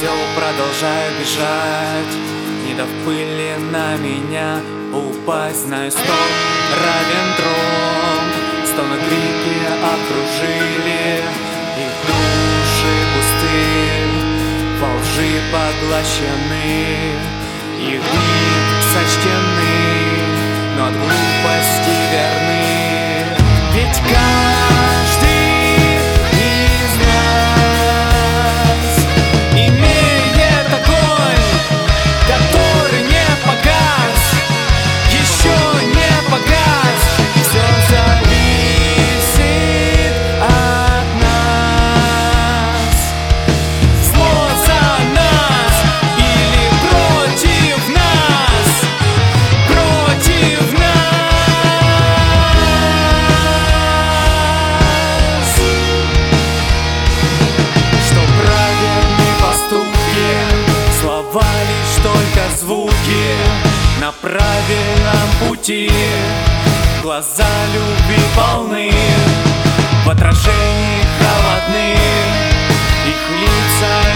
все продолжаю бежать, не дав пыли на меня упасть. Знаю, стоп равен тром, стоны крики окружили, их души пусты, во лжи поглощены, их дни сочтены, но от глупости верны. Ведь каждый из нас имеет огонь, который не погас, еще не погас. Все зависит от нас. Зло за нас или против нас, против нас. Что праведные поступки, слова лишь только звуки на правильном пути. Глаза любви полны, в отражении холодны, их лица